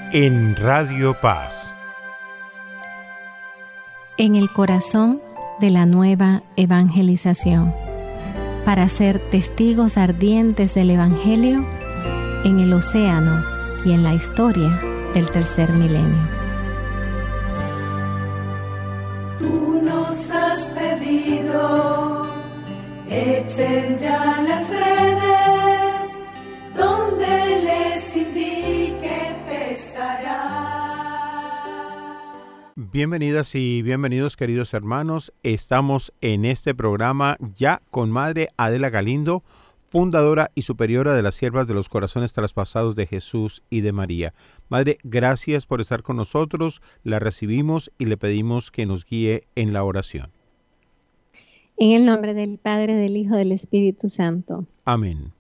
en Radio Paz. En el corazón de la nueva evangelización, para ser testigos ardientes del Evangelio en el océano y en la historia del tercer milenio. Tú nos has pedido, echen ya las redes, donde les indique pescarán. Bienvenidas y bienvenidos, queridos hermanos. Estamos en este programa ya con Madre Adela Galindo, fundadora y superiora de las Siervas de los Corazones Traspasados de Jesús y de María. Madre, gracias por estar con nosotros, la recibimos y le pedimos que nos guíe en la oración. En el nombre del Padre, del Hijo, del Espíritu Santo. Amén.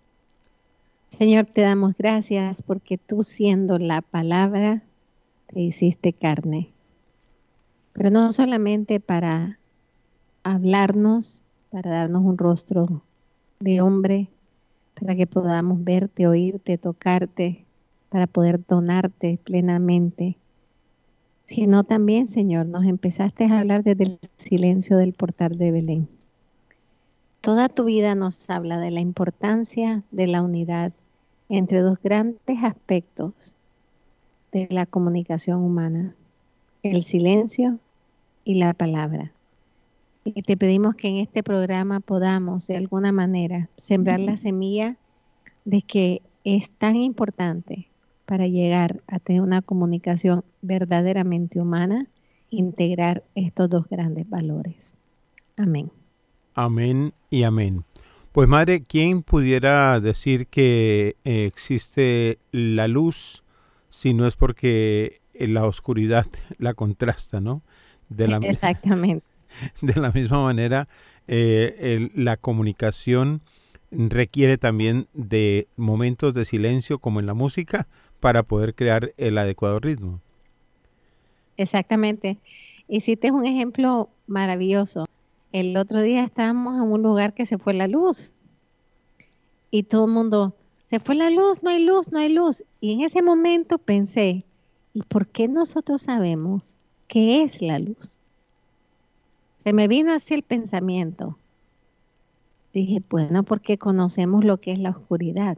Señor, te damos gracias porque tú, siendo la palabra, te hiciste carne. Pero no solamente para hablarnos, para darnos un rostro de hombre, para que podamos verte, oírte, tocarte, para poder donarte plenamente, sino también, Señor, nos empezaste a hablar desde el silencio del portal de Belén. Toda tu vida nos habla de la importancia de la unidad entre dos grandes aspectos de la comunicación humana, el silencio y la palabra. Y te pedimos que en este programa podamos de alguna manera sembrar la semilla de que es tan importante para llegar a tener una comunicación verdaderamente humana, integrar estos dos grandes valores. Amén. Amén y amén. Pues Madre, ¿quién pudiera decir que existe la luz si no es porque la oscuridad la contrasta, ¿no? Exactamente. De la misma manera, la comunicación requiere también de momentos de silencio, como en la música, para poder crear el adecuado ritmo. Exactamente. Hiciste un ejemplo maravilloso. El otro día estábamos en un lugar que se fue la luz. Y todo el mundo, se fue la luz, no hay luz, no hay luz. Y en ese momento pensé, ¿y por qué nosotros sabemos qué es la luz? Se me vino así el pensamiento. Dije, bueno, porque conocemos lo que es la oscuridad.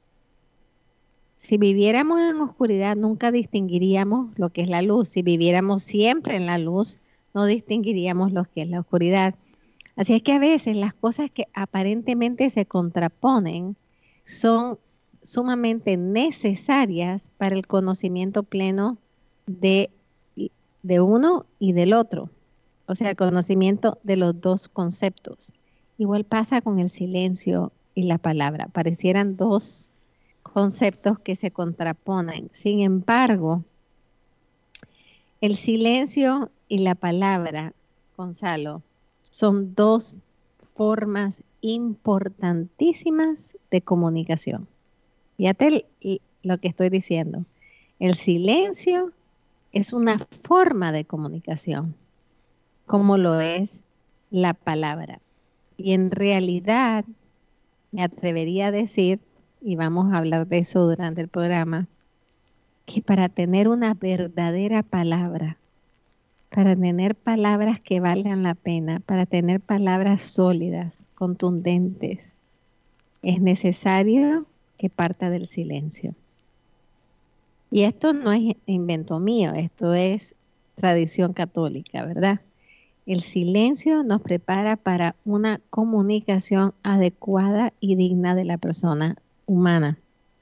Si viviéramos en oscuridad, nunca distinguiríamos lo que es la luz. Si viviéramos siempre en la luz, no distinguiríamos lo que es la oscuridad. Así es que a veces las cosas que aparentemente se contraponen son sumamente necesarias para el conocimiento pleno de uno y del otro. O sea, el conocimiento de los dos conceptos. Igual pasa con el silencio y la palabra. Parecieran dos conceptos que se contraponen. Sin embargo, el silencio y la palabra, Gonzalo, son dos formas importantísimas de comunicación. Fíjate lo que estoy diciendo. El silencio es una forma de comunicación, como lo es la palabra. Y en realidad, me atrevería a decir, y vamos a hablar de eso durante el programa, que para tener una verdadera palabra, para tener palabras que valgan la pena, para tener palabras sólidas, contundentes, es necesario que parta del silencio. Y esto no es invento mío, esto es tradición católica, ¿verdad? El silencio nos prepara para una comunicación adecuada y digna de la persona humana.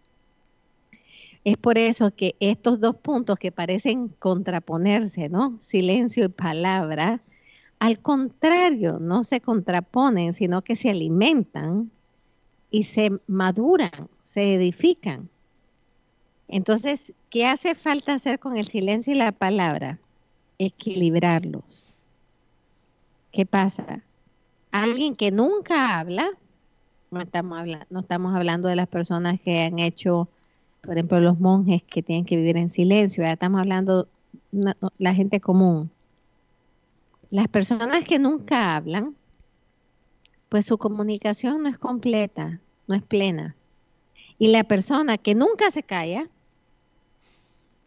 Es por eso que estos dos puntos que parecen contraponerse, ¿no? Silencio y palabra, al contrario, no se contraponen, sino que se alimentan y se maduran, se edifican. Entonces, ¿qué hace falta hacer con el silencio y la palabra? Equilibrarlos. ¿Qué pasa? Alguien que nunca habla, no estamos hablando de las personas que han hecho, por ejemplo, los monjes que tienen que vivir en silencio, ya estamos hablando de la gente común. Las personas que nunca hablan, pues su comunicación no es completa, no es plena. Y la persona que nunca se calla,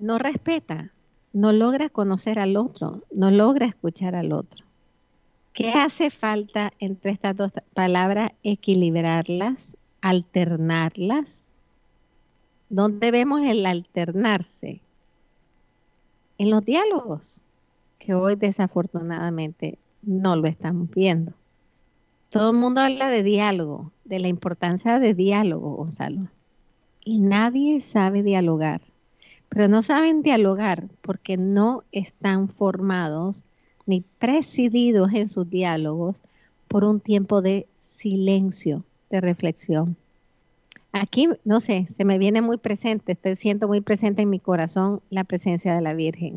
no respeta, no logra conocer al otro, no logra escuchar al otro. ¿Qué hace falta entre estas dos palabras? Equilibrarlas, alternarlas. ¿Dónde vemos el alternarse? En los diálogos, que hoy desafortunadamente no lo estamos viendo. Todo el mundo habla de diálogo, de la importancia de diálogo, Gonzalo. Y nadie sabe dialogar. Pero no saben dialogar porque no están formados ni presididos en sus diálogos por un tiempo de silencio, de reflexión. Aquí, no sé, se me viene muy presente, siento muy presente en mi corazón la presencia de la Virgen.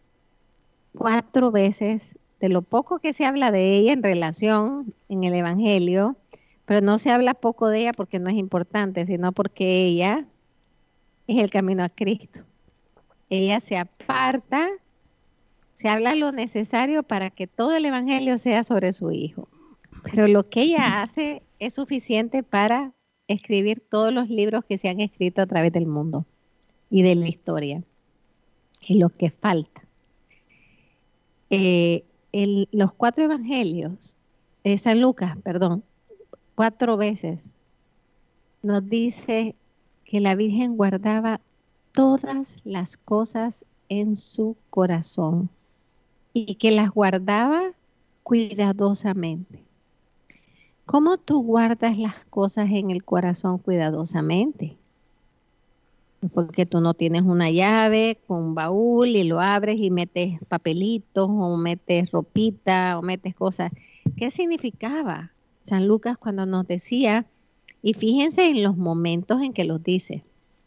4 veces, de lo poco que se habla de ella en relación en el Evangelio, pero no se habla poco de ella porque no es importante, sino porque ella es el camino a Cristo. Ella se aparta, se habla lo necesario para que todo el Evangelio sea sobre su Hijo. Pero lo que ella hace es suficiente para escribir todos los libros que se han escrito a través del mundo y de la historia. Y lo que falta. Los 4 evangelios, San Lucas, 4 veces nos dice que la Virgen guardaba todas las cosas en su corazón y que las guardaba cuidadosamente. ¿Cómo tú guardas las cosas en el corazón cuidadosamente? Porque tú no tienes una llave con un baúl y lo abres y metes papelitos o metes ropita o metes cosas. ¿Qué significaba San Lucas cuando nos decía? Y fíjense en los momentos en que los dice.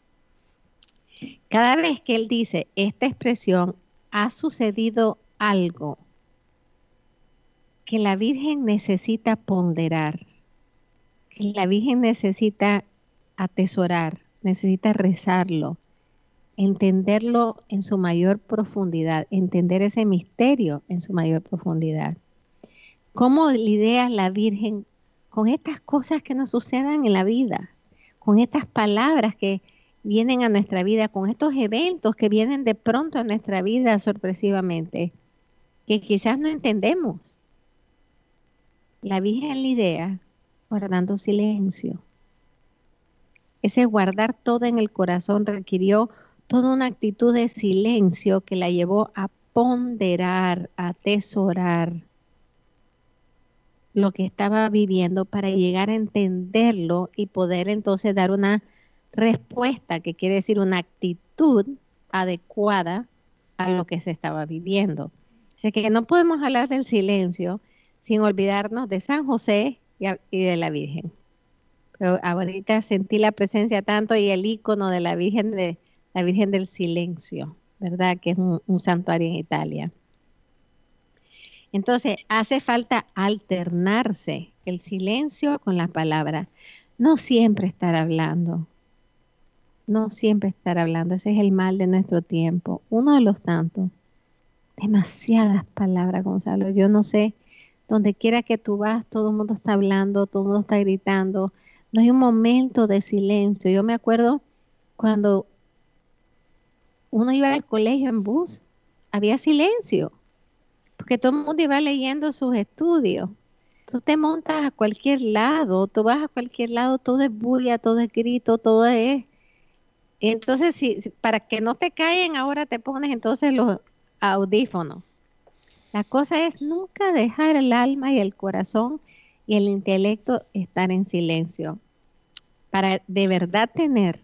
Cada vez que él dice esta expresión, ha sucedido algo que la Virgen necesita ponderar, que la Virgen necesita atesorar, necesita rezarlo, entenderlo en su mayor profundidad, entender ese misterio en su mayor profundidad. ¿Cómo lidia la Virgen con estas cosas que nos sucedan en la vida, con estas palabras que vienen a nuestra vida, con estos eventos que vienen de pronto a nuestra vida sorpresivamente, que quizás no entendemos? La Virgen lidia guardando silencio. Ese guardar todo en el corazón requirió toda una actitud de silencio que la llevó a ponderar, a atesorar lo que estaba viviendo para llegar a entenderlo y poder entonces dar una respuesta, que quiere decir una actitud adecuada a lo que se estaba viviendo. Así que no podemos hablar del silencio sin olvidarnos de San José y de la Virgen. Pero ahorita sentí la presencia tanto y el icono de la Virgen del Silencio, ¿verdad? Que es un santuario en Italia. Entonces, hace falta alternarse el silencio con la palabra. No siempre estar hablando. No siempre estar hablando. Ese es el mal de nuestro tiempo. Uno de los tantos. Demasiadas palabras, Gonzalo. Yo no sé, donde quiera que tú vas, todo el mundo está hablando, todo el mundo está gritando. No hay un momento de silencio. Yo me acuerdo cuando uno iba al colegio en bus, había silencio, porque todo el mundo iba leyendo sus estudios. Tú te montas a cualquier lado, tú vas a cualquier lado, todo es bulla, todo es grito, todo es... Entonces, para que no te caigan, ahora te pones entonces los audífonos. La cosa es nunca dejar el alma y el corazón y el intelecto estar en silencio. Para de verdad tener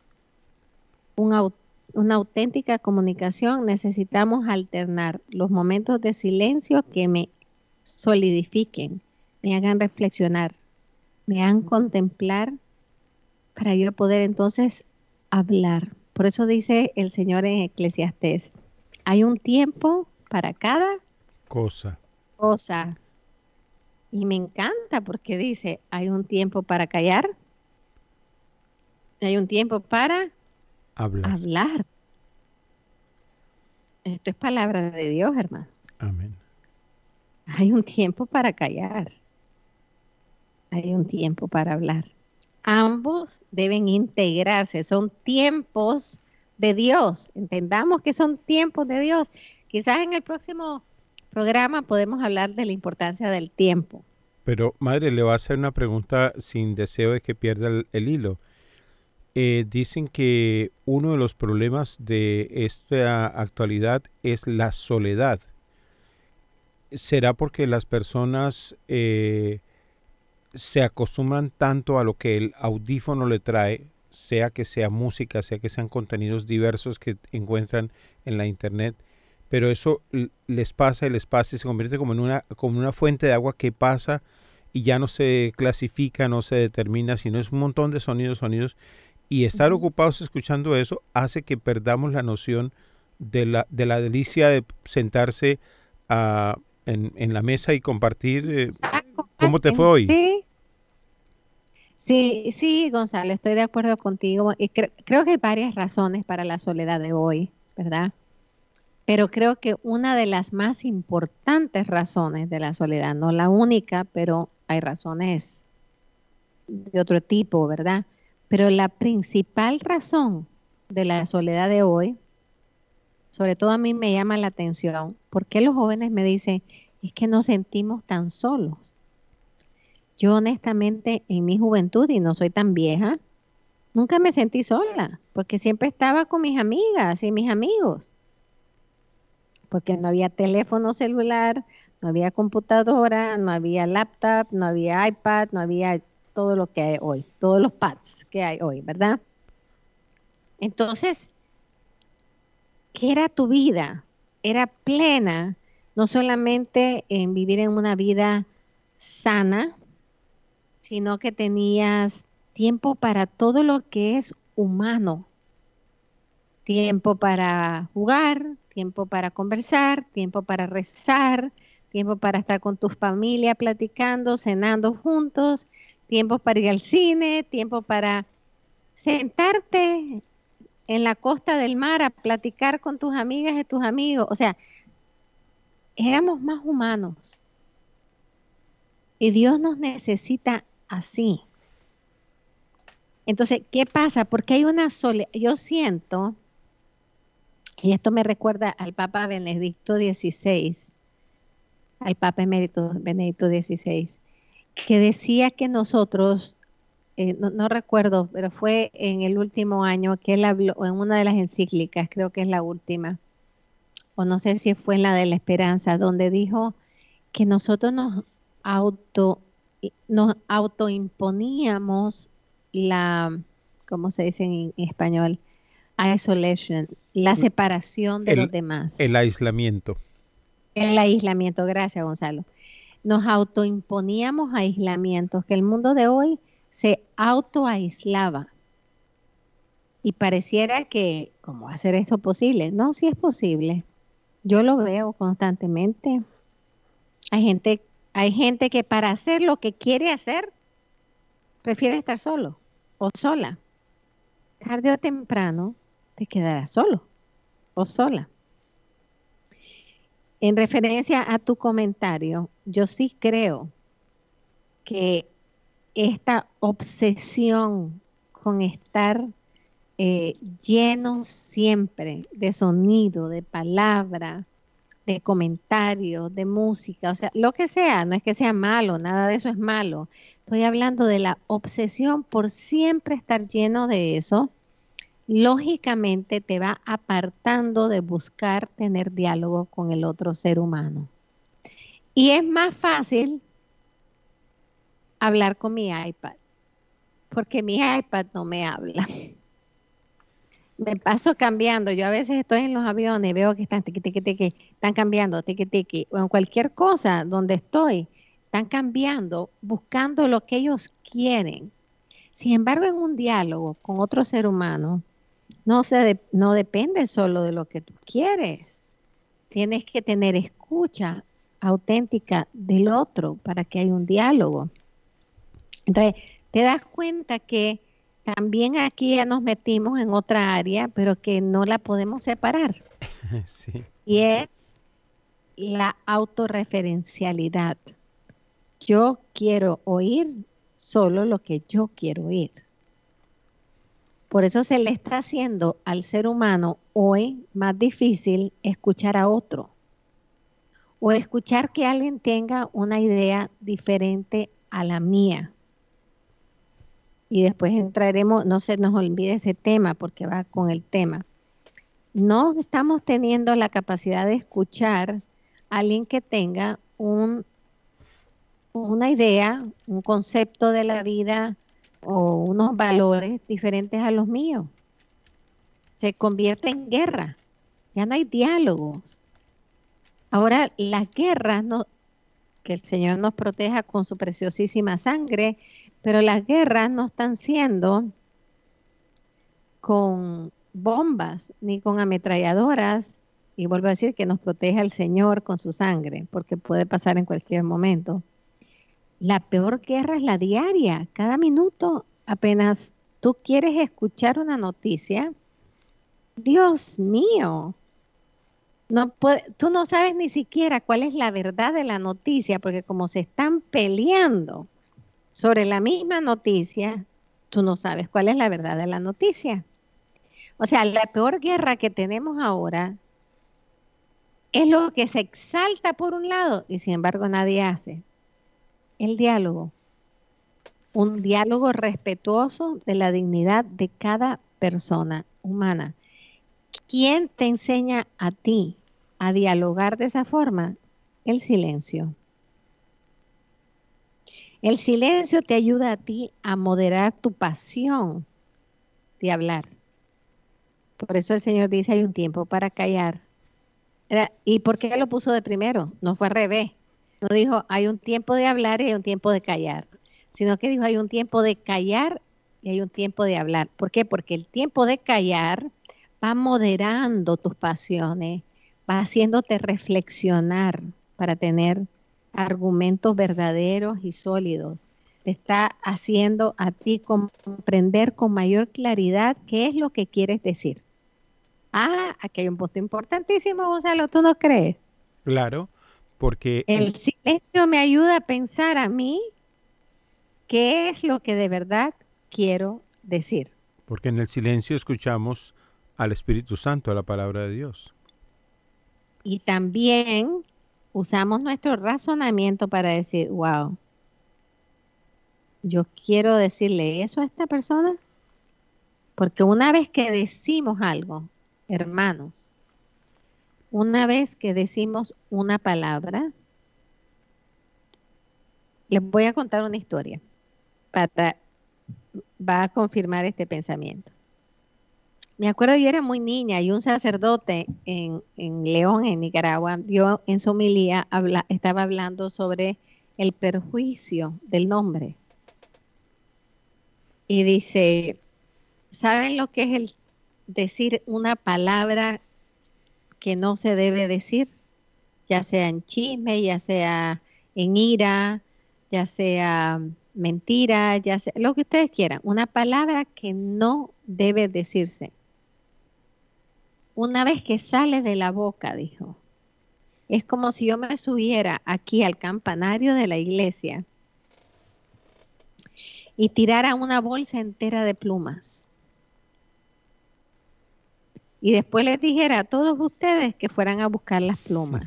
una auténtica comunicación, necesitamos alternar los momentos de silencio que me solidifiquen, me hagan reflexionar, me hagan contemplar, para yo poder entonces hablar. Por eso dice el Señor en Eclesiastés, hay un tiempo para cada cosa. Y me encanta porque dice, hay un tiempo para callar, hay un tiempo para hablar. Esto es palabra de Dios, hermano. Amén. Hay un tiempo para callar, hay un tiempo para hablar. Ambos deben integrarse, son tiempos de Dios. Entendamos que son tiempos de Dios. Quizás en el próximo programa podemos hablar de la importancia del tiempo. Pero, madre, le voy a hacer una pregunta sin deseo de que pierda el hilo. Dicen que uno de los problemas de esta actualidad es la soledad. ¿Será porque las personas se acostumbran tanto a lo que el audífono le trae, sea que sea música, sea que sean contenidos diversos que encuentran en la internet, pero eso les pasa y se convierte como en una fuente de agua que pasa y ya no se clasifica, no se determina, sino es un montón de sonidos, y estar ocupados escuchando eso hace que perdamos la noción de la delicia de sentarse en la mesa y compartir cómo te fue hoy. Sí, Gonzalo, estoy de acuerdo contigo. Y creo que hay varias razones para la soledad de hoy, ¿verdad? Pero creo que una de las más importantes razones de la soledad, no la única, pero hay razones de otro tipo, ¿verdad? Pero la principal razón de la soledad de hoy, sobre todo a mí me llama la atención, porque los jóvenes me dicen, es que nos sentimos tan solos. Yo honestamente en mi juventud, y no soy tan vieja, nunca me sentí sola, porque siempre estaba con mis amigas y mis amigos, porque no había teléfono celular, no había computadora, no había laptop, no había iPad, no había todo lo que hay hoy, todos los pads que hay hoy, ¿verdad? Entonces, ¿qué era tu vida? Era plena, no solamente en vivir en una vida sana, sino que tenías tiempo para todo lo que es humano. Tiempo para jugar, tiempo para conversar, tiempo para rezar, tiempo para estar con tu familia platicando, cenando juntos, tiempo para ir al cine, tiempo para sentarte en la costa del mar a platicar con tus amigas y tus amigos. O sea, éramos más humanos. Y Dios nos necesita así. Entonces, ¿qué pasa? Porque hay una soledad. Yo siento, y esto me recuerda al Papa Benedicto XVI, al Papa emérito Benedicto XVI, que decía que nosotros, no recuerdo, pero fue en el último año que él habló, en una de las encíclicas, creo que es la última, o no sé si fue en la de la esperanza, donde dijo que nosotros nos autoimponíamos ¿cómo se dice en español? Isolation, la separación de los demás. El aislamiento. El aislamiento, gracias Gonzalo. Nos autoimponíamos aislamientos, que el mundo de hoy se autoaislaba. Y pareciera que, ¿cómo va a ser esto posible? No, sí es posible. Yo lo veo constantemente. Hay gente que para hacer lo que quiere hacer, prefiere estar solo o sola. Tarde o temprano te quedarás solo o sola. En referencia a tu comentario, yo sí creo que esta obsesión con estar lleno siempre de sonido, de palabra, de comentarios, de música, o sea, lo que sea, no es que sea malo, nada de eso es malo. Estoy hablando de la obsesión por siempre estar lleno de eso. Lógicamente te va apartando de buscar tener diálogo con el otro ser humano. Y es más fácil hablar con mi iPad, porque mi iPad no me habla. Me paso cambiando. Yo a veces estoy en los aviones y veo que están tiqui, tiqui, tiqui, están cambiando, tiqui, tiqui, o en cualquier cosa donde estoy, están cambiando, buscando lo que ellos quieren. Sin embargo, en un diálogo con otro ser humano, no depende solo de lo que tú quieres. Tienes que tener escucha auténtica del otro para que haya un diálogo. Entonces, te das cuenta que también aquí ya nos metimos en otra área, pero que no la podemos separar. Sí. Y es la autorreferencialidad. Yo quiero oír solo lo que yo quiero oír. Por eso se le está haciendo al ser humano hoy más difícil escuchar a otro o escuchar que alguien tenga una idea diferente a la mía. Y después entraremos, no se nos olvide ese tema porque va con el tema. No estamos teniendo la capacidad de escuchar a alguien que tenga una idea, un concepto de la vida o unos valores diferentes a los míos. Se convierte en guerra. Ya no hay diálogos. Ahora las guerras, no, que el Señor nos proteja con su preciosísima sangre, pero las guerras no están siendo con bombas ni con ametralladoras, y vuelvo a decir que nos proteja el Señor con su sangre, porque puede pasar en cualquier momento. La peor guerra es la diaria. Cada minuto, apenas tú quieres escuchar una noticia, Dios mío, tú no sabes ni siquiera cuál es la verdad de la noticia, porque como se están peleando sobre la misma noticia, tú no sabes cuál es la verdad de la noticia. O sea, la peor guerra que tenemos ahora es lo que se exalta por un lado y sin embargo nadie hace. El diálogo. Un diálogo respetuoso de la dignidad de cada persona humana. ¿Quién te enseña a ti a dialogar de esa forma? El silencio. El silencio te ayuda a ti a moderar tu pasión de hablar. Por eso el Señor dice, hay un tiempo para callar. ¿Y por qué lo puso de primero? No fue al revés. No dijo, hay un tiempo de hablar y hay un tiempo de callar. Sino que dijo, hay un tiempo de callar y hay un tiempo de hablar. ¿Por qué? Porque el tiempo de callar va moderando tus pasiones, va haciéndote reflexionar para tener argumentos verdaderos y sólidos. Te está haciendo a ti comprender con mayor claridad qué es lo que quieres decir. Aquí hay un punto importantísimo, Gonzalo, ¿tú no crees? Claro, porque el silencio me ayuda a pensar a mí qué es lo que de verdad quiero decir. Porque en el silencio escuchamos al Espíritu Santo, a la palabra de Dios. Y también usamos nuestro razonamiento para decir, wow, yo quiero decirle eso a esta persona, porque una vez que decimos algo, hermanos, una vez que decimos una palabra, les voy a contar una historia va a confirmar este pensamiento. Me acuerdo, yo era muy niña y un sacerdote en León, en Nicaragua, dio en su homilía, estaba hablando sobre el perjuicio del nombre. Y dice, ¿saben lo que es el decir una palabra que no se debe decir? Ya sea en chisme, ya sea en ira, ya sea mentira, ya sea lo que ustedes quieran. Una palabra que no debe decirse. Una vez que sale de la boca, dijo, es como si yo me subiera aquí al campanario de la iglesia y tirara una bolsa entera de plumas. Y después les dijera a todos ustedes que fueran a buscar las plumas.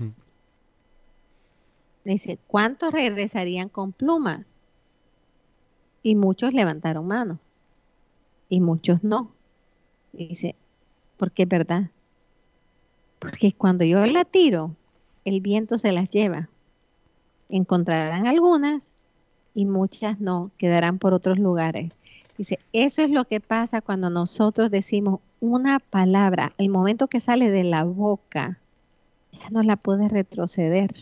Dice, ¿cuántos regresarían con plumas? Y muchos levantaron mano. Y muchos no. Dice, porque es verdad. Porque cuando yo la tiro, el viento se las lleva. Encontrarán algunas y muchas no, quedarán por otros lugares. Dice, eso es lo que pasa cuando nosotros decimos una palabra. El momento que sale de la boca, ya no la puedes retroceder.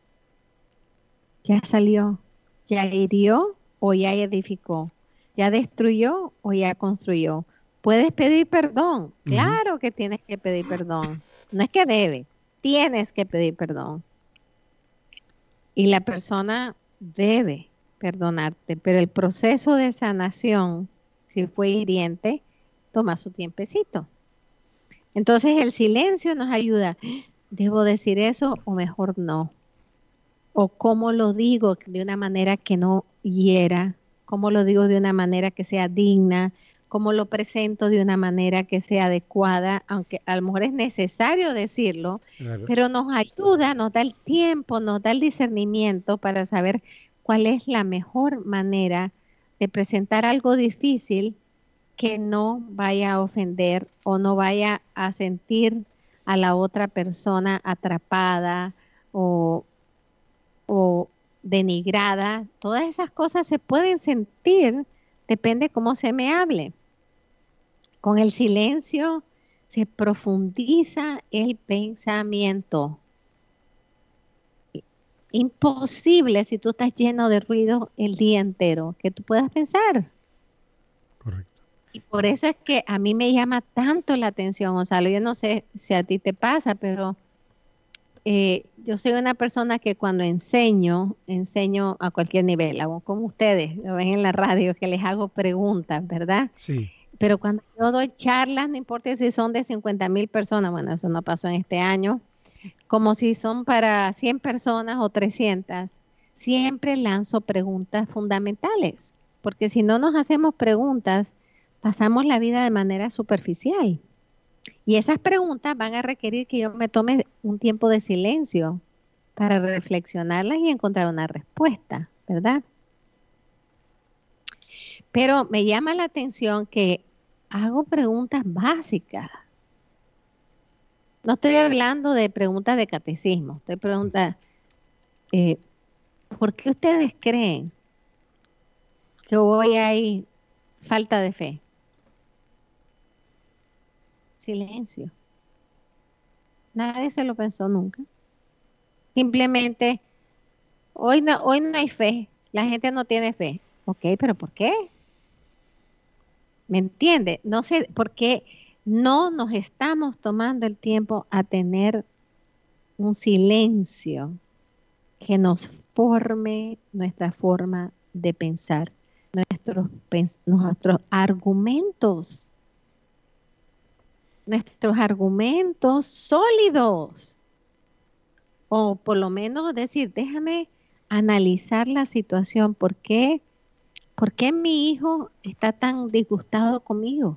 Ya salió, ya hirió o ya edificó, ya destruyó o ya construyó. ¿Puedes pedir perdón? Claro que tienes que pedir perdón. No es que debe, tienes que pedir perdón. Y la persona debe perdonarte, pero el proceso de sanación, si fue hiriente, toma su tiempecito. Entonces el silencio nos ayuda. ¿Debo decir eso o mejor no? ¿O cómo lo digo de una manera que no hiera? ¿Cómo lo digo de una manera que sea digna? cómo lo presento de una manera que sea adecuada, aunque a lo mejor es necesario decirlo, Claro. pero nos ayuda, nos da el tiempo, nos da el discernimiento para saber cuál es la mejor manera de presentar algo difícil que no vaya a ofender o no vaya a sentir a la otra persona atrapada o denigrada. Todas esas cosas se pueden sentir, depende cómo se me hable. Con el silencio se profundiza el pensamiento. Imposible si tú estás lleno de ruido el día entero que tú puedas pensar. Correcto. Y por eso es que a mí me llama tanto la atención, Gonzalo. Yo no sé si a ti te pasa, pero yo soy una persona que cuando enseño a cualquier nivel, hago como ustedes, lo ven en la radio, que les hago preguntas, ¿verdad? Sí. Pero cuando yo doy charlas, no importa si son de 50,000 personas, bueno, eso no pasó en este año, como si son para 100 personas o 300, siempre lanzo preguntas fundamentales, porque si no nos hacemos preguntas, pasamos la vida de manera superficial. Y esas preguntas van a requerir que yo me tome un tiempo de silencio para reflexionarlas y encontrar una respuesta, ¿verdad? Pero me llama la atención que hago preguntas básicas. No estoy hablando de preguntas de catecismo, estoy preguntando, ¿por qué ustedes creen que hoy hay falta de fe? Silencio. Nadie se lo pensó nunca. Simplemente, hoy no hay fe, la gente no tiene fe. Ok, pero ¿por qué? ¿Me entiende? No sé por qué no nos estamos tomando el tiempo a tener un silencio que nos forme nuestra forma de pensar, nuestros argumentos sólidos. O por lo menos decir, déjame analizar la situación. ¿Por qué mi hijo está tan disgustado conmigo?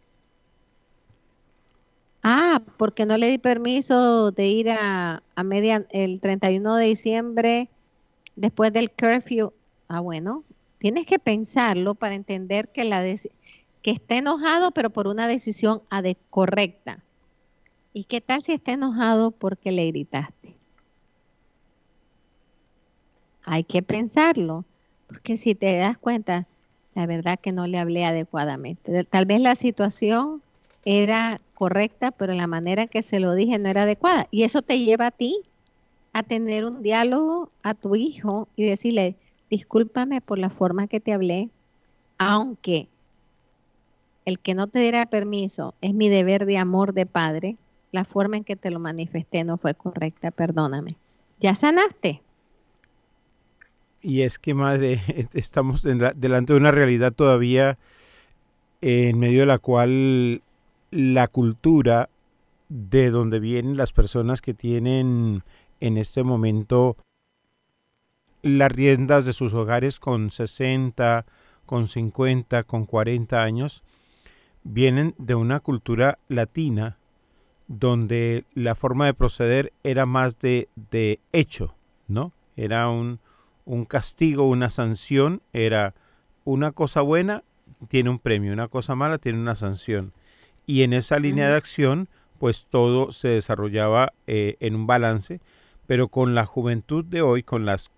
Porque no le di permiso de ir el 31 de diciembre después del curfew. Bueno, tienes que pensarlo para entender que está enojado, pero por una decisión correcta. ¿Y qué tal si está enojado porque le gritaste? Hay que pensarlo, porque si te das cuenta, la verdad que no le hablé adecuadamente. Tal vez la situación era correcta, pero la manera en que se lo dije no era adecuada. Y eso te lleva a ti a tener un diálogo a tu hijo y decirle, discúlpame por la forma que te hablé, aunque el que no te diera permiso es mi deber de amor de padre, la forma en que te lo manifesté no fue correcta, perdóname. ¿Ya sanaste? Y es que, madre, estamos delante de una realidad todavía en medio de la cual la cultura de donde vienen las personas que tienen en este momento las riendas de sus hogares con 60, con 50, con 40 años, vienen de una cultura latina donde la forma de proceder era más de hecho, ¿no? Era un castigo, una sanción, era una cosa buena, tiene un premio, una cosa mala, tiene una sanción. Y en esa línea de acción, pues todo se desarrollaba en un balance, pero con la juventud de hoy, con los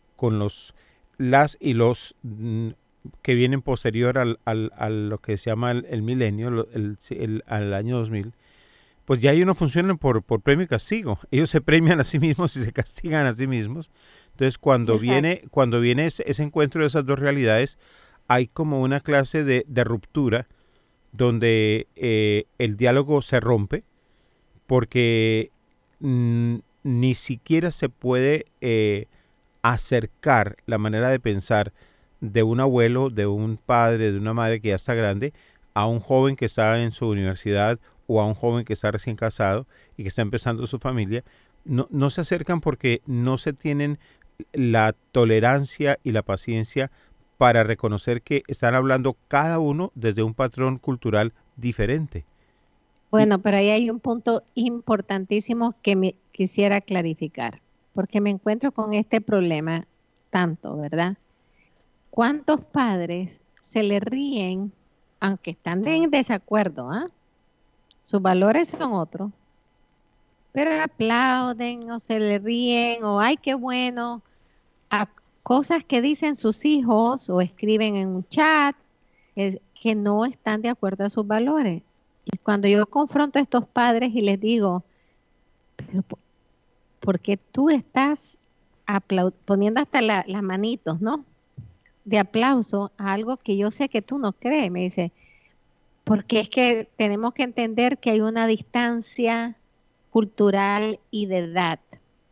que vienen posterior a lo que se llama el milenio, al año 2000, pues ya ellos no funcionan por premio y castigo. Ellos se premian a sí mismos y se castigan a sí mismos. Entonces, cuando viene ese encuentro de esas dos realidades, hay como una clase de ruptura donde el diálogo se rompe porque ni siquiera se puede acercar la manera de pensar de un abuelo, de un padre, de una madre que ya está grande, a un joven que está en su universidad o a un joven que está recién casado y que está empezando su familia. No se acercan porque no se tienen la tolerancia y la paciencia para reconocer que están hablando cada uno desde un patrón cultural diferente. Bueno, pero ahí hay un punto importantísimo que me quisiera clarificar, porque me encuentro con este problema tanto, ¿verdad? ¿Cuántos padres se le ríen, aunque están en desacuerdo, ¿ah? Sus valores son otros, pero aplauden o se le ríen o ¡ay, qué bueno! A cosas que dicen sus hijos o escriben en un chat que no están de acuerdo a sus valores. Y cuando yo confronto a estos padres y les digo, pero ¿por qué tú estás poniendo hasta las manitos, ¿no? De aplauso a algo que yo sé que tú no crees? Me dice, porque es que tenemos que entender que hay una distancia cultural y de edad.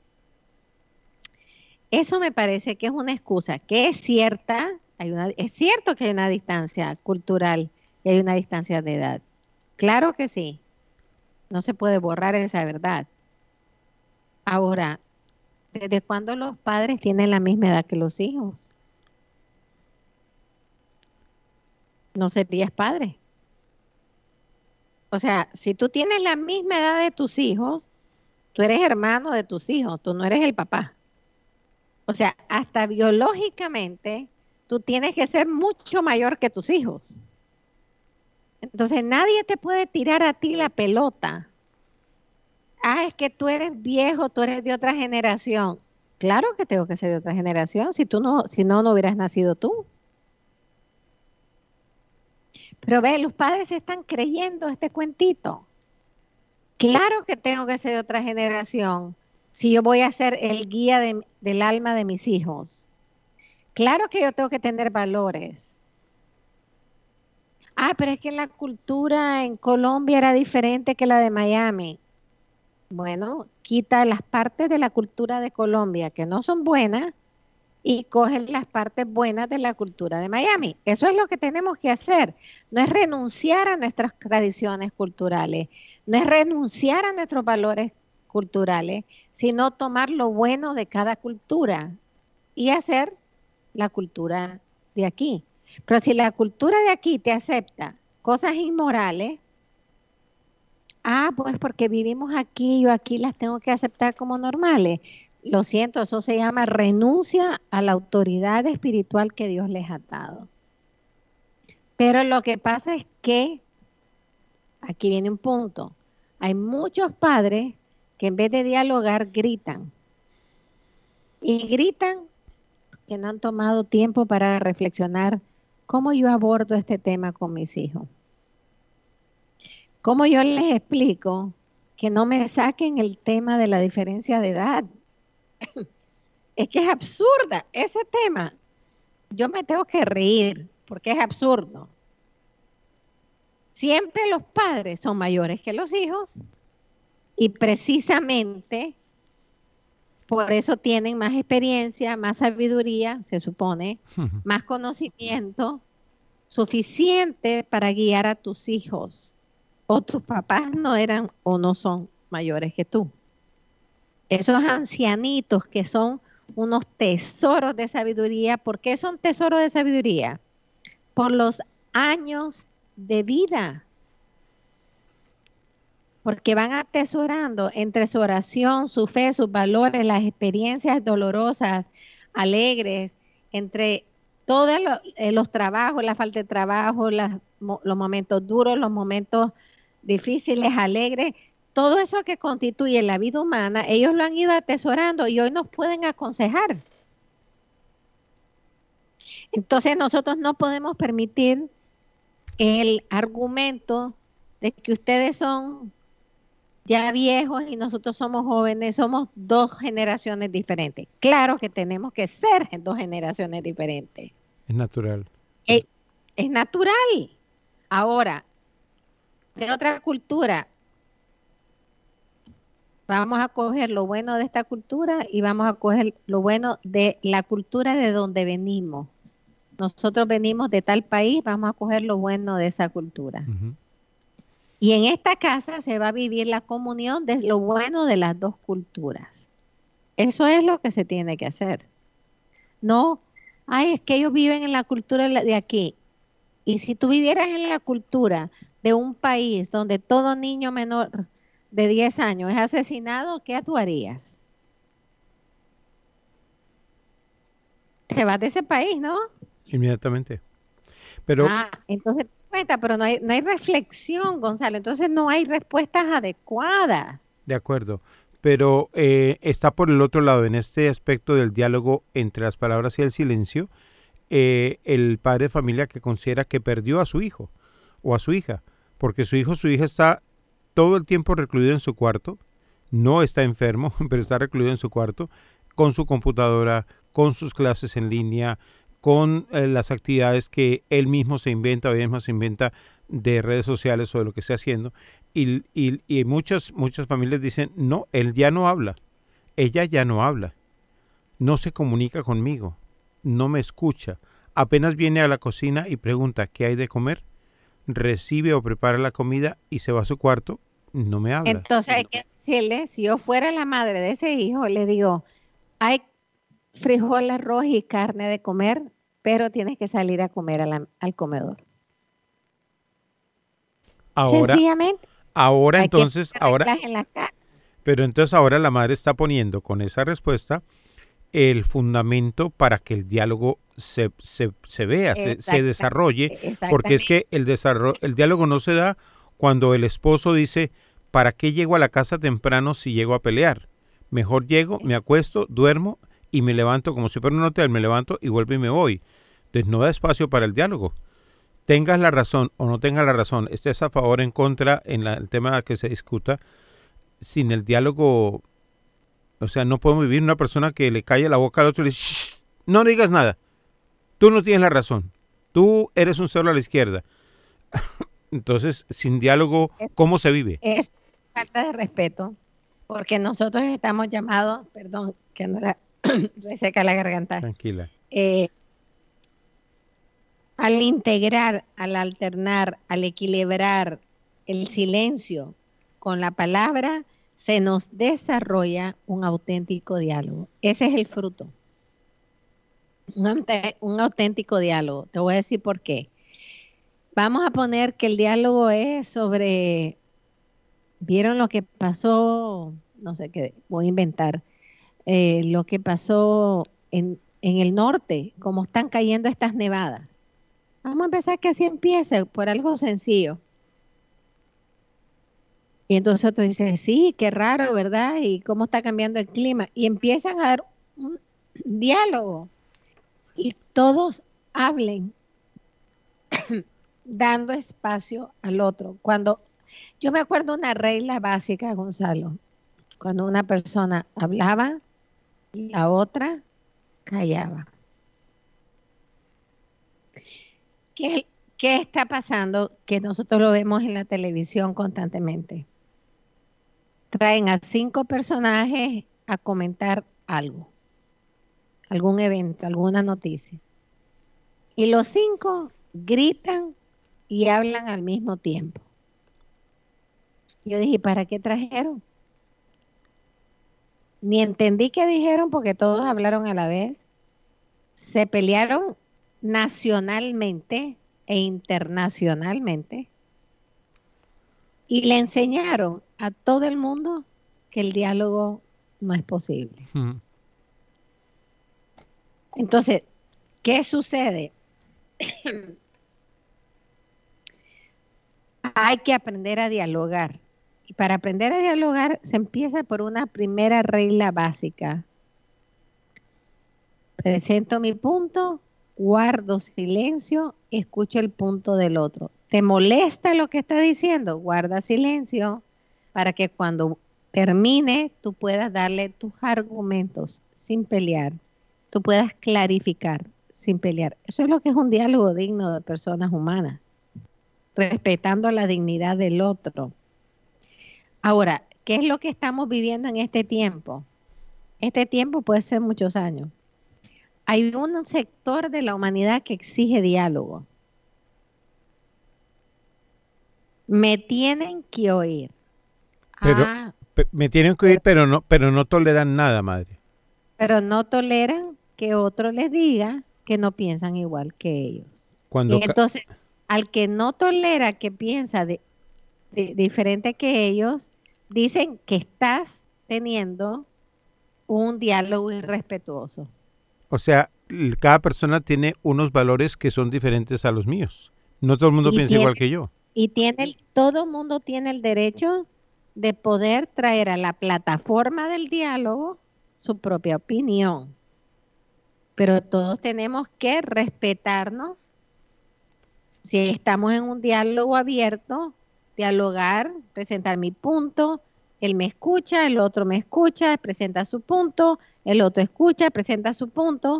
Eso me parece que es una excusa, que es cierta, es cierto que hay una distancia cultural y hay una distancia de edad. Claro que sí, no se puede borrar esa verdad. Ahora, ¿desde cuándo los padres tienen la misma edad que los hijos? No serías padre. O sea, si tú tienes la misma edad de tus hijos, tú eres hermano de tus hijos, tú no eres el papá. O sea, hasta biológicamente, tú tienes que ser mucho mayor que tus hijos. Entonces, nadie te puede tirar a ti la pelota. Ah, es que tú eres viejo, tú eres de otra generación. Claro que tengo que ser de otra generación, si no hubieras nacido tú. Pero ve, los padres están creyendo este cuentito. Claro que tengo que ser de otra generación si yo voy a ser el guía del alma de mis hijos. Claro que yo tengo que tener valores. Ah, pero es que la cultura en Colombia era diferente que la de Miami. Bueno, quita las partes de la cultura de Colombia que no son buenas y coge las partes buenas de la cultura de Miami. Eso es lo que tenemos que hacer. No es renunciar a nuestras tradiciones culturales, no es renunciar a nuestros valores culturales, sino tomar lo bueno de cada cultura y hacer la cultura de aquí. Pero si la cultura de aquí te acepta cosas inmorales, pues porque vivimos aquí, yo aquí las tengo que aceptar como normales. Lo siento, eso se llama renuncia a la autoridad espiritual que Dios les ha dado. Pero lo que pasa es que, aquí viene un punto, hay muchos padres que en vez de dialogar gritan. Y gritan que no han tomado tiempo para reflexionar cómo yo abordo este tema con mis hijos. Cómo yo les explico que no me saquen el tema de la diferencia de edad. Es que es absurda ese tema. Yo me tengo que reír porque es absurdo. Siempre los padres son mayores que los hijos y precisamente por eso tienen más experiencia, más sabiduría, se supone, más conocimiento suficiente para guiar a tus hijos. O tus papás no eran o no son mayores que tú. Esos ancianitos que son unos tesoros de sabiduría. ¿Por qué son tesoros de sabiduría? Por los años de vida. Porque van atesorando entre su oración, su fe, sus valores, las experiencias dolorosas, alegres, entre todos los trabajos, la falta de trabajo, los momentos duros, los momentos difíciles, alegres. Todo eso que constituye la vida humana, ellos lo han ido atesorando y hoy nos pueden aconsejar. Entonces nosotros no podemos permitir el argumento de que ustedes son ya viejos y nosotros somos jóvenes, somos dos generaciones diferentes. Claro que tenemos que ser dos generaciones diferentes. Es natural. Es natural. Ahora, de otra cultura, vamos a coger lo bueno de esta cultura y vamos a coger lo bueno de la cultura de donde venimos. Nosotros venimos de tal país, vamos a coger lo bueno de esa cultura. Uh-huh. Y en esta casa se va a vivir la comunión de lo bueno de las dos culturas. Eso es lo que se tiene que hacer. No Ay, es que ellos viven en la cultura de aquí. Y si tú vivieras en la cultura de un país donde todo niño menor de 10 años es asesinado, ¿qué tú harías? Te vas de ese país, ¿no? Inmediatamente. Pero Entonces cuenta, pero no hay reflexión, Gonzalo. Entonces no hay respuestas adecuadas. de acuerdo, pero está por el otro lado, en este aspecto del diálogo entre las palabras y el silencio, el padre de familia que considera que perdió a su hijo o a su hija, porque su hijo o su hija está todo el tiempo recluido en su cuarto, no está enfermo, pero está recluido en su cuarto, con su computadora, con sus clases en línea, con las actividades que él mismo se inventa o ella misma se inventa de redes sociales o de lo que esté haciendo. Y muchas familias dicen, no, él ya no habla, ella ya no habla, no se comunica conmigo, no me escucha, apenas viene a la cocina y pregunta qué hay de comer, recibe o prepara la comida y se va a su cuarto, no me habla. Entonces hay que decirle, si yo fuera la madre de ese hijo, le digo, hay frijol, arroz y carne de comer, pero tienes que salir a comer al comedor. Sencillamente. Ahora entonces, pero entonces ahora la madre está poniendo con esa respuesta el fundamento para que el diálogo se vea, se desarrolle, porque es que el diálogo no se da cuando el esposo dice, ¿para qué llego a la casa temprano si llego a pelear? Mejor llego, me acuesto, duermo y me levanto como si fuera un hotel, me levanto y vuelvo y me voy. Entonces no da espacio para el diálogo. Tengas la razón o no tengas la razón, estés a favor o en contra en el tema que se discuta, sin el diálogo, o sea, no podemos vivir una persona que le calle la boca al otro y le dice, shh, no digas nada, tú no tienes la razón, tú eres un cero a la izquierda. Entonces, sin diálogo, ¿cómo se vive? Es falta de respeto, porque nosotros estamos llamados, perdón, que no la reseca la garganta. Tranquila. Al integrar, al alternar, al equilibrar el silencio con la palabra, se nos desarrolla un auténtico diálogo. Ese es el fruto. Un auténtico diálogo. Te voy a decir por qué. Vamos a poner que el diálogo es sobre, ¿vieron lo que pasó? No sé qué, voy a inventar. Lo que pasó en el norte, cómo están cayendo estas nevadas. Vamos a empezar que así empiece, por algo sencillo. Y entonces otro dice, sí, qué raro, ¿verdad? Y cómo está cambiando el clima. Y empiezan a dar un diálogo. Y todos hablen, dando espacio al otro. Cuando yo me acuerdo una regla básica, Gonzalo, cuando una persona hablaba, la otra callaba. ¿Qué está pasando? Que nosotros lo vemos en la televisión constantemente. Traen a 5 personajes a comentar algo, algún evento, alguna noticia. Y los 5 gritan y hablan al mismo tiempo. Yo dije, ¿para qué trajeron? Ni entendí qué dijeron porque todos hablaron a la vez. Se pelearon nacionalmente e internacionalmente y le enseñaron a todo el mundo que el diálogo no es posible. Entonces, ¿qué sucede? Hay que aprender a dialogar. Y para aprender a dialogar se empieza por una primera regla básica. Presento mi punto, guardo silencio, escucho el punto del otro. ¿Te molesta lo que está diciendo? Guarda silencio para que cuando termine tú puedas darle tus argumentos sin pelear. Tú puedas clarificar sin pelear. Eso es lo que es un diálogo digno de personas humanas, respetando la dignidad del otro. Ahora, ¿qué es lo que estamos viviendo en este tiempo? Este tiempo puede ser muchos años. Hay un sector de la humanidad que exige diálogo. Me tienen que oír. Pero me tienen que oír, pero no toleran nada, madre. Pero no toleran que otro les diga que no piensan igual que ellos. Cuando Y entonces, al que no tolera que piensa diferente que ellos, dicen que estás teniendo un diálogo irrespetuoso. O sea, cada persona tiene unos valores que son diferentes a los míos. No todo el mundo piensa igual que yo. Y todo el mundo tiene el derecho de poder traer a la plataforma del diálogo su propia opinión. Pero todos tenemos que respetarnos. Si estamos en un diálogo abierto, dialogar, presentar mi punto, él me escucha, el otro me escucha, presenta su punto, el otro escucha, presenta su punto.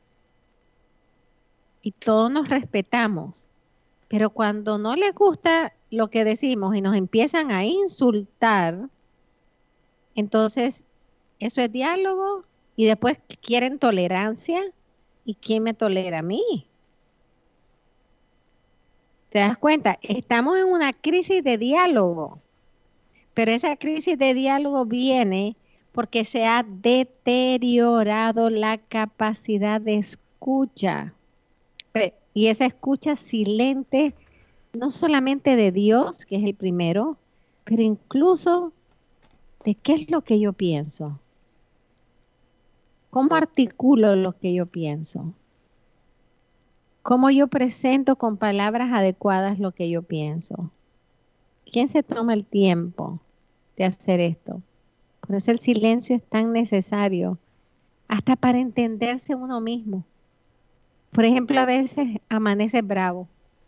Y todos nos respetamos. Pero cuando no les gusta lo que decimos y nos empiezan a insultar, entonces eso es diálogo y después quieren tolerancia. ¿Y quién me tolera a mí? ¿Te das cuenta? Estamos en una crisis de diálogo, pero esa crisis de diálogo viene porque se ha deteriorado la capacidad de escucha. Y esa escucha silente, no solamente de Dios, que es el primero, pero incluso de qué es lo que yo pienso. ¿Cómo articulo lo que yo pienso? ¿Cómo yo presento con palabras adecuadas lo que yo pienso? ¿Quién se toma el tiempo de hacer esto? Por eso el silencio es tan necesario, hasta para entenderse uno mismo. Por ejemplo, a veces amaneces bravo.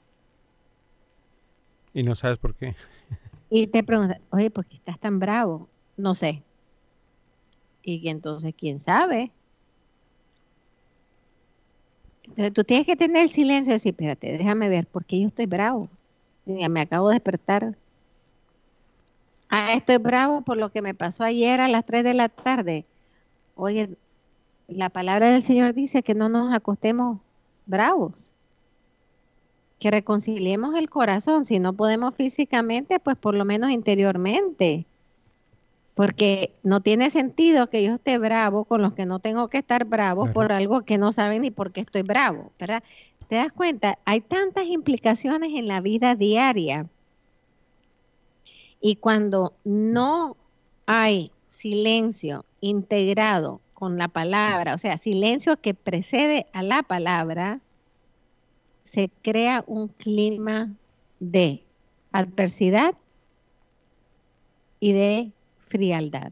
Y no sabes por qué. Y te preguntas, oye, ¿por qué estás tan bravo? No sé. Y entonces, ¿quién sabe? Entonces, tú tienes que tener el silencio y decir, espérate, déjame ver, ¿por qué yo estoy bravo? Ya me acabo de despertar. Estoy bravo por lo que me pasó ayer a las 3 de la tarde. Oye, la palabra del Señor dice que no nos acostemos bravos, que reconciliemos el corazón. Si no podemos físicamente, pues por lo menos interiormente. Porque no tiene sentido que yo esté bravo con los que no tengo que estar bravo, claro, por algo que no saben ni por qué estoy bravo, ¿verdad? ¿Te das cuenta? Hay tantas implicaciones en la vida diaria. Y cuando no hay silencio integrado con la palabra, o sea, silencio que precede a la palabra, se crea un clima de adversidad y de frialdad.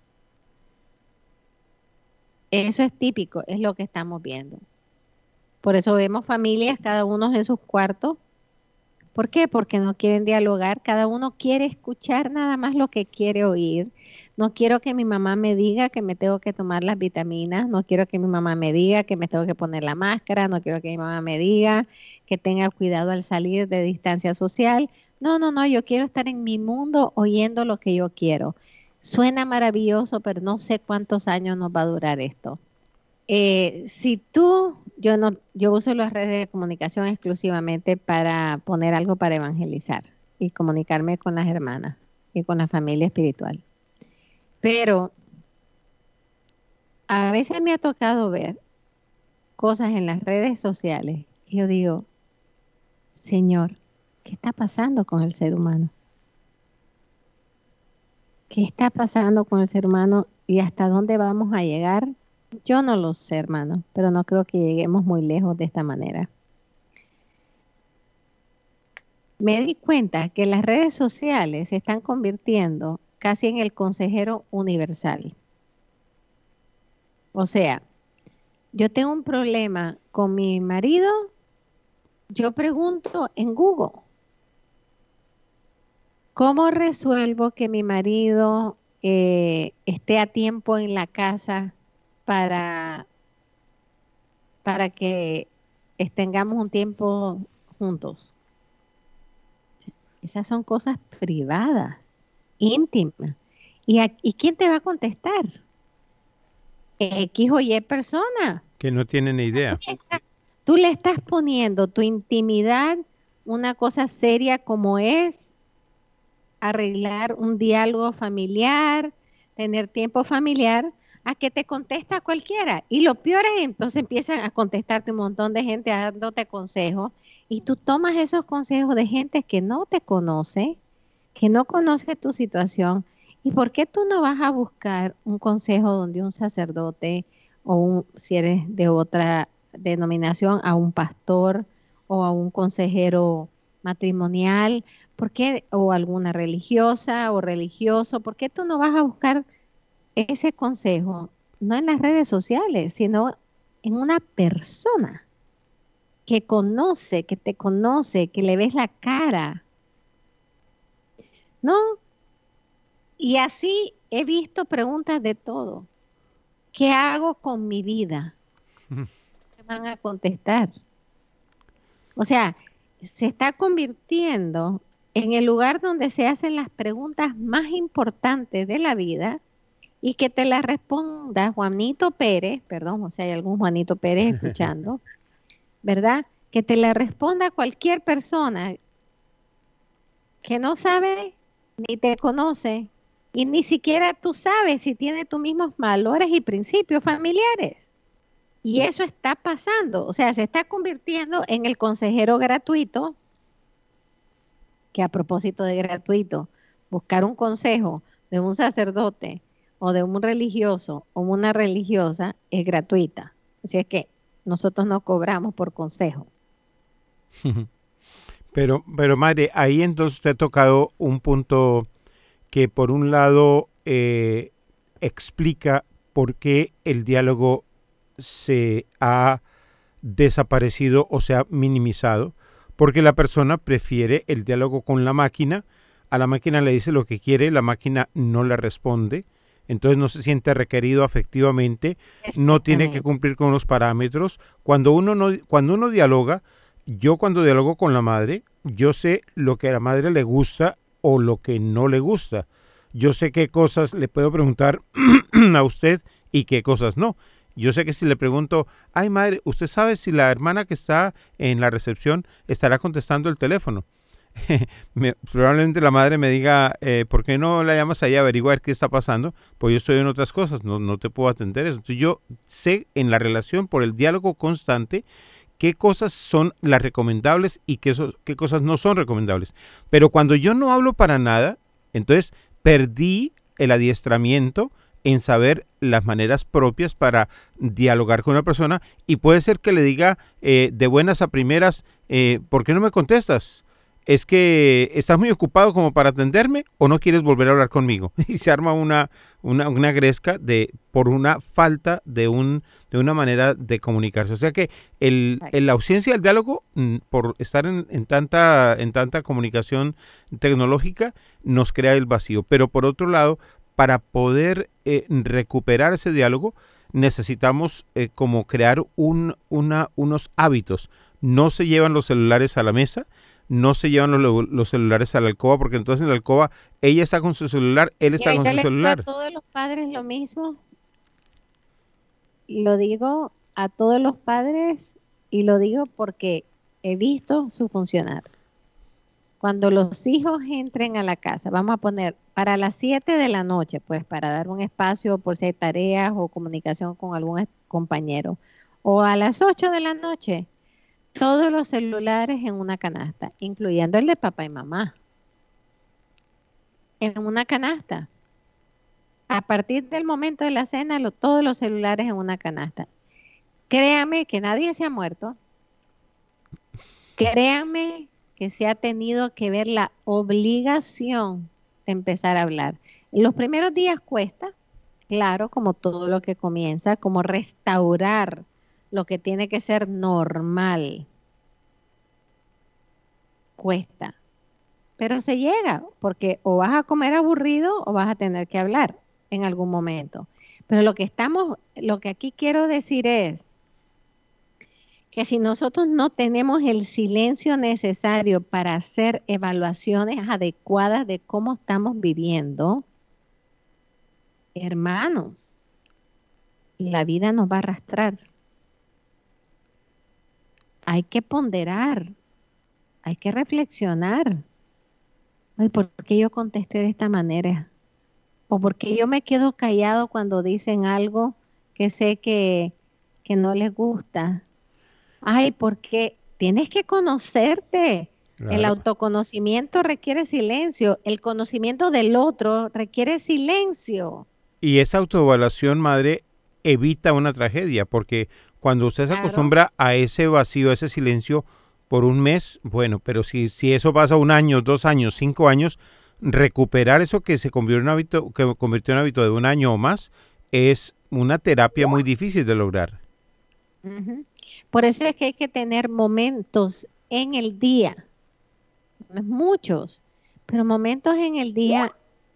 Eso es típico, es lo que estamos viendo. Por eso vemos familias, cada uno en sus cuartos. ¿Por qué? Porque no quieren dialogar, cada uno quiere escuchar nada más lo que quiere oír. No quiero que mi mamá me diga que me tengo que tomar las vitaminas, no quiero que mi mamá me diga que me tengo que poner la máscara, no quiero que mi mamá me diga que tenga cuidado al salir de distancia social. No, yo quiero estar en mi mundo oyendo lo que yo quiero. Suena maravilloso, pero no sé cuántos años nos va a durar esto. Yo uso las redes de comunicación exclusivamente para poner algo para evangelizar y comunicarme con las hermanas y con la familia espiritual. Pero a veces me ha tocado ver cosas en las redes sociales y yo digo, Señor, ¿qué está pasando con el ser humano? ¿Qué está pasando con el ser humano y hasta dónde vamos a llegar? Yo no lo sé, hermano, pero no creo que lleguemos muy lejos de esta manera. Me di cuenta que las redes sociales se están convirtiendo casi en el consejero universal. O sea, yo tengo un problema con mi marido, yo pregunto en Google, ¿cómo resuelvo que mi marido esté a tiempo en la casa para que tengamos un tiempo juntos? Esas son cosas privadas, íntimas. ¿Y quién te va a contestar? X o Y persona. Que no tiene ni idea. Tú le estás poniendo tu intimidad, una cosa seria como es arreglar un diálogo familiar, tener tiempo familiar, a que te contesta cualquiera. Y lo peor es, entonces empiezan a contestarte un montón de gente dándote consejos y tú tomas esos consejos de gente que no te conoce, que no conoce tu situación. ¿Y por qué tú no vas a buscar un consejo donde un sacerdote si eres de otra denominación, a un pastor o a un consejero matrimonial? ¿Por qué? O alguna religiosa o religioso. ¿Por qué tú no vas a buscar ese consejo, no en las redes sociales, sino en una persona que conoce, que te conoce, que le ves la cara? ¿No? Y así he visto preguntas de todo. ¿Qué hago con mi vida? ¿Qué van a contestar? O sea, se está convirtiendo en el lugar donde se hacen las preguntas más importantes de la vida y que te las responda Juanito Pérez, perdón, o sea, hay algún Juanito Pérez escuchando, ¿verdad? Que te la responda cualquier persona que no sabe ni te conoce y ni siquiera tú sabes si tiene tus mismos valores y principios familiares. Y eso está pasando, o sea, se está convirtiendo en el consejero gratuito, que a propósito de gratuito, buscar un consejo de un sacerdote o de un religioso o una religiosa es gratuita. Así es que nosotros no cobramos por consejo. Pero madre, ahí entonces usted ha tocado un punto que por un lado explica por qué el diálogo se ha desaparecido o se ha minimizado, porque la persona prefiere el diálogo con la máquina, a la máquina le dice lo que quiere, la máquina no le responde, entonces no se siente requerido afectivamente, no tiene que cumplir con los parámetros. Cuando uno dialoga, yo cuando dialogo con la madre, yo sé lo que a la madre le gusta o lo que no le gusta. Yo sé qué cosas le puedo preguntar a usted y qué cosas no. Yo sé que si le pregunto, ay madre, ¿usted sabe si la hermana que está en la recepción estará contestando el teléfono? Probablemente la madre me diga, ¿por qué no la llamas ahí a averiguar qué está pasando? Pues yo estoy en otras cosas, no te puedo atender eso. Entonces yo sé en la relación por el diálogo constante qué cosas son las recomendables y qué cosas no son recomendables. Pero cuando yo no hablo para nada, entonces perdí el adiestramiento en saber las maneras propias para dialogar con una persona y puede ser que le diga de buenas a primeras, ¿por qué no me contestas? ¿Es que estás muy ocupado como para atenderme o no quieres volver a hablar conmigo? Y se arma una gresca por una falta de una manera de comunicarse. O sea que la ausencia del diálogo, por estar en tanta comunicación tecnológica, nos crea el vacío. Pero por otro lado, para poder recuperar ese diálogo, necesitamos como crear unos hábitos. No se llevan los celulares a la mesa, no se llevan los celulares a la alcoba, porque entonces en la alcoba ella está con su celular, él está con su celular. A todos los padres lo mismo. Lo digo a todos los padres y lo digo porque he visto su funcionar. Cuando los hijos entren a la casa, vamos a poner para las 7 de la noche, pues para dar un espacio por si hay tareas o comunicación con algún compañero, o a las 8 de la noche, todos los celulares en una canasta, incluyendo el de papá y mamá. En una canasta. A partir del momento de la cena, todos los celulares en una canasta. Créanme que nadie se ha muerto. Créanme que se ha tenido que ver la obligación de empezar a hablar. En los primeros días cuesta, claro, como todo lo que comienza, como restaurar lo que tiene que ser normal. Cuesta. Pero se llega, porque o vas a comer aburrido o vas a tener que hablar en algún momento. Pero lo que aquí quiero decir es que si nosotros no tenemos el silencio necesario para hacer evaluaciones adecuadas de cómo estamos viviendo, hermanos, la vida nos va a arrastrar. Hay que ponderar, hay que reflexionar. Ay, ¿por qué yo contesté de esta manera? ¿O por qué yo me quedo callado cuando dicen algo que sé que no les gusta? Ay, porque tienes que conocerte. El Claro. autoconocimiento requiere silencio. El conocimiento del otro requiere silencio. Y esa autoevaluación, madre, evita una tragedia, porque cuando usted se Claro. acostumbra a ese vacío, a ese silencio por un mes, bueno, pero si eso pasa 1 año, 2 años, 5 años, recuperar eso que se convirtió en un hábito, que convirtió en hábito de 1 año o más, es una terapia muy difícil de lograr. Ujú. Por eso es que hay que tener momentos en el día, no es muchos, pero momentos en el día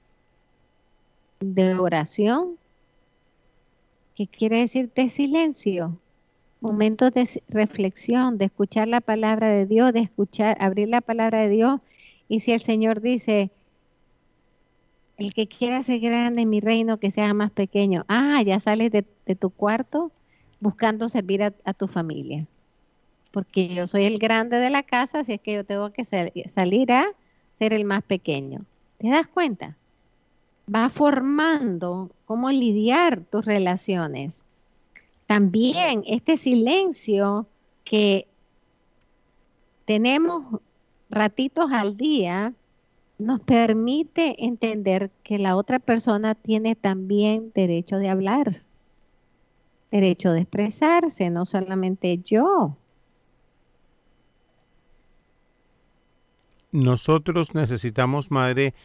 de oración, que quiere decir de silencio, momentos de reflexión, de escuchar la palabra de Dios, de escuchar, abrir la palabra de Dios. Y si el Señor dice, el que quiera ser grande en mi reino, que sea más pequeño, ya sales de tu cuarto buscando servir a tu familia. Porque yo soy el grande de la casa, así es que yo tengo que salir a ser el más pequeño. ¿Te das cuenta? Va formando cómo lidiar tus relaciones. También este silencio que tenemos ratitos al día nos permite entender que la otra persona tiene también derecho de hablar, derecho de expresarse, no solamente yo. Nosotros necesitamos, madre,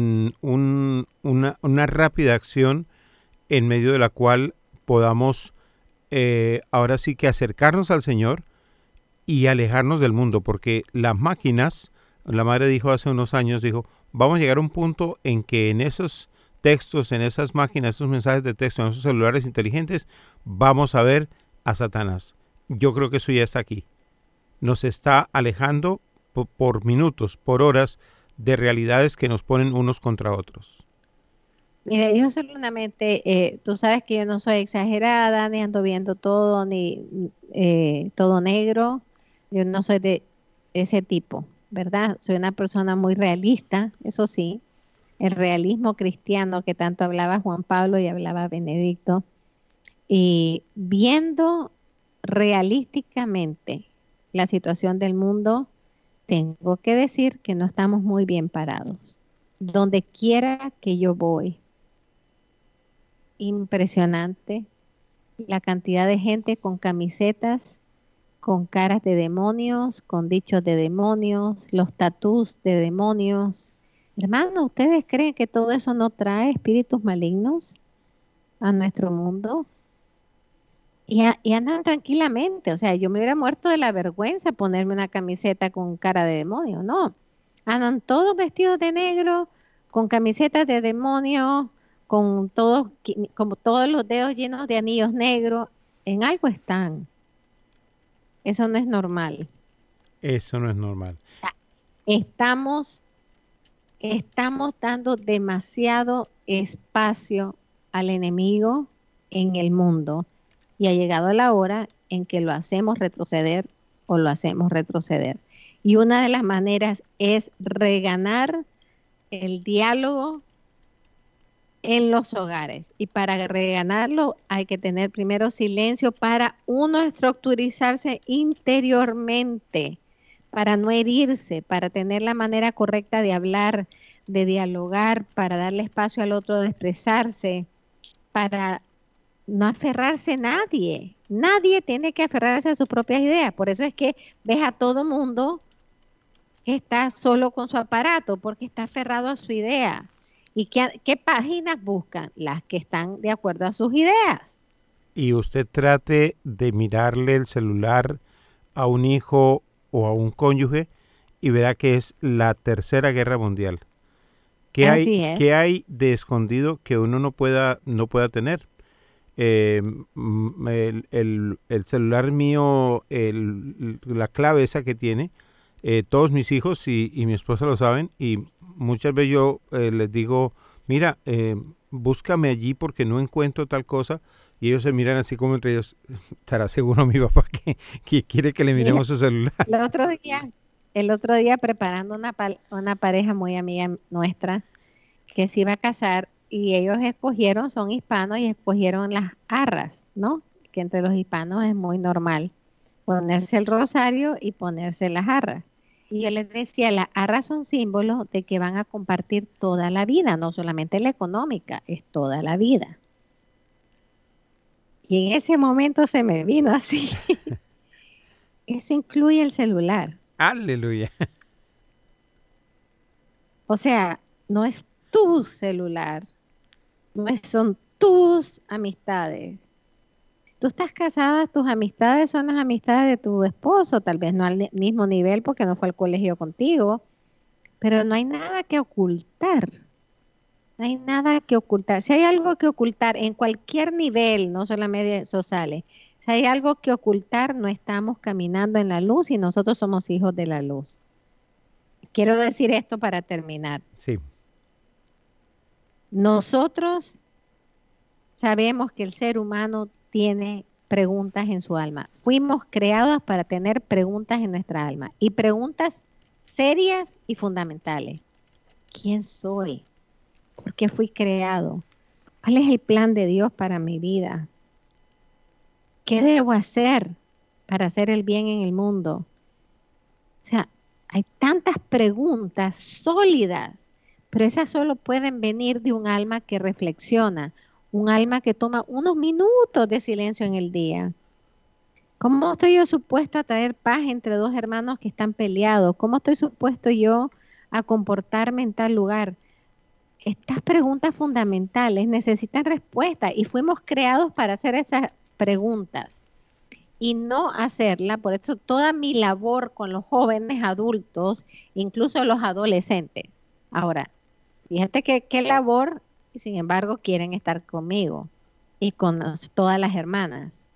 una rápida acción en medio de la cual podamos ahora sí que acercarnos al Señor y alejarnos del mundo, porque las máquinas, la madre dijo hace unos años, dijo, vamos a llegar a un punto en que en esos textos, en esas máquinas, esos mensajes de texto, en esos celulares inteligentes, vamos a ver a Satanás. Yo creo que eso ya está aquí. Nos está alejando por minutos, por horas, de realidades que nos ponen unos contra otros. Mire, yo solamente, tú sabes que yo no soy exagerada, ni ando viendo todo, ni todo negro. Yo no soy de ese tipo, ¿verdad? Soy una persona muy realista, eso sí. El realismo cristiano que tanto hablaba Juan Pablo y hablaba Benedicto. Y viendo realísticamente la situación del mundo, tengo que decir que no estamos muy bien parados. Donde quiera que yo voy, impresionante la cantidad de gente con camisetas, con caras de demonios, con dichos de demonios, los tatús de demonios. Hermano, ¿ustedes creen que todo eso no trae espíritus malignos a nuestro mundo? Y andan tranquilamente, o sea, yo me hubiera muerto de la vergüenza ponerme una camiseta con cara de demonio, no. Andan todos vestidos de negro, con camisetas de demonio, con todos, como todos los dedos llenos de anillos negros, en algo están. Eso no es normal. Eso no es normal. Estamos, estamos dando demasiado espacio al enemigo en el mundo. Y ha llegado la hora en que lo hacemos retroceder o lo hacemos retroceder. Y una de las maneras es reganar el diálogo en los hogares. Y para reganarlo hay que tener primero silencio para uno estructurizarse interiormente, para no herirse, para tener la manera correcta de hablar, de dialogar, para darle espacio al otro de expresarse, para no aferrarse a nadie. Nadie tiene que aferrarse a sus propias ideas. Por eso es que ves a todo mundo que está solo con su aparato, porque está aferrado a su idea. ¿Y qué páginas buscan? Las que están de acuerdo a sus ideas. Y usted trate de mirarle el celular a un hijo o a un cónyuge y verá que es la Tercera Guerra Mundial. Así es. ¿Qué hay de escondido que uno no pueda tener? El celular mío, la clave esa que tiene, todos mis hijos y mi esposa lo saben, y muchas veces yo les digo, mira, búscame allí porque no encuentro tal cosa, y ellos se miran así como entre ellos, estará seguro mi papá que quiere que le miremos su celular. El otro día preparando una pareja muy amiga nuestra que se iba a casar, y ellos escogieron, son hispanos y escogieron las arras, ¿no? Que entre los hispanos es muy normal ponerse el rosario y ponerse las arras. Y yo les decía, las arras son símbolos de que van a compartir toda la vida, no solamente la económica, es toda la vida. Y en ese momento se me vino así. Eso incluye el celular. Aleluya. O sea, no es tu celular, son tus amistades. Tú estás casada, tus amistades son las amistades de tu esposo, tal vez no al mismo nivel porque no fue al colegio contigo, pero no hay nada que ocultar. No hay nada que ocultar. Si hay algo que ocultar en cualquier nivel, no solamente sociales, si hay algo que ocultar, no estamos caminando en la luz y nosotros somos hijos de la luz. Quiero decir esto para terminar. Sí. Nosotros sabemos que el ser humano tiene preguntas en su alma. Fuimos creados para tener preguntas en nuestra alma y preguntas serias y fundamentales. ¿Quién soy? ¿Por qué fui creado? ¿Cuál es el plan de Dios para mi vida? ¿Qué debo hacer para hacer el bien en el mundo? O sea, hay tantas preguntas sólidas, pero esas solo pueden venir de un alma que reflexiona, un alma que toma unos minutos de silencio en el día. ¿Cómo estoy yo supuesto a traer paz entre dos hermanos que están peleados? ¿Cómo estoy supuesto yo a comportarme en tal lugar? Estas preguntas fundamentales necesitan respuesta y fuimos creados para hacer esas preguntas y no hacerla. Por eso toda mi labor con los jóvenes adultos, incluso los adolescentes. Ahora, fíjate qué labor, y sin embargo quieren estar conmigo y con todas las hermanas.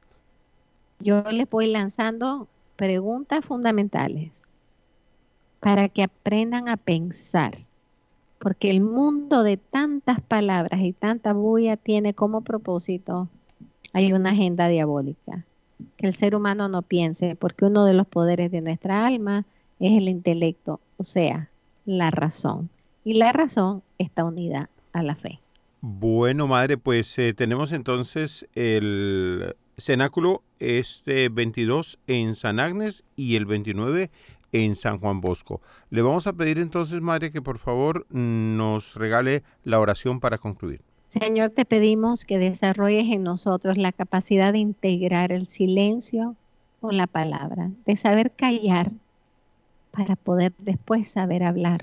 Yo les voy lanzando preguntas fundamentales para que aprendan a pensar, porque el mundo de tantas palabras y tanta bulla tiene como propósito, hay una agenda diabólica, que el ser humano no piense, porque uno de los poderes de nuestra alma es el intelecto, o sea, la razón, y la razón está unida a la fe. Bueno, madre, pues tenemos entonces el cenáculo este 22 en San Agnes y el 29 en San Juan Bosco. Le vamos a pedir entonces, madre, que por favor nos regale la oración para concluir. Señor, te pedimos que desarrolles en nosotros la capacidad de integrar el silencio con la palabra, de saber callar para poder después saber hablar.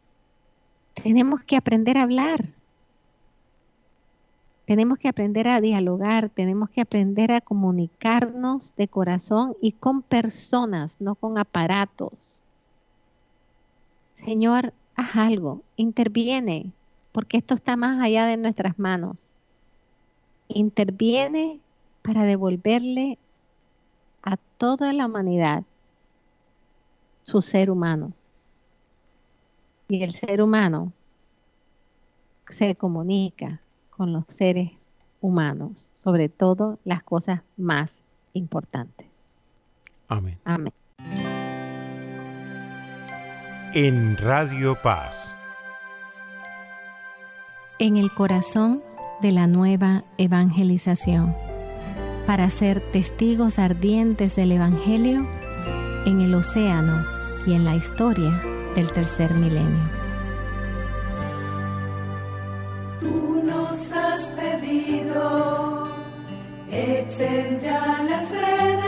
Tenemos que aprender a hablar. Tenemos que aprender a dialogar, tenemos que aprender a comunicarnos de corazón y con personas, no con aparatos. Señor, haz algo, interviene, porque esto está más allá de nuestras manos. Interviene para devolverle a toda la humanidad su ser humano. Y el ser humano se comunica con los seres humanos, sobre todo las cosas más importantes. Amén. Amén. En Radio Paz. En el corazón de la nueva evangelización, para ser testigos ardientes del Evangelio en el océano y en la historia del tercer milenio. Tú nos has pedido, echen ya las redes.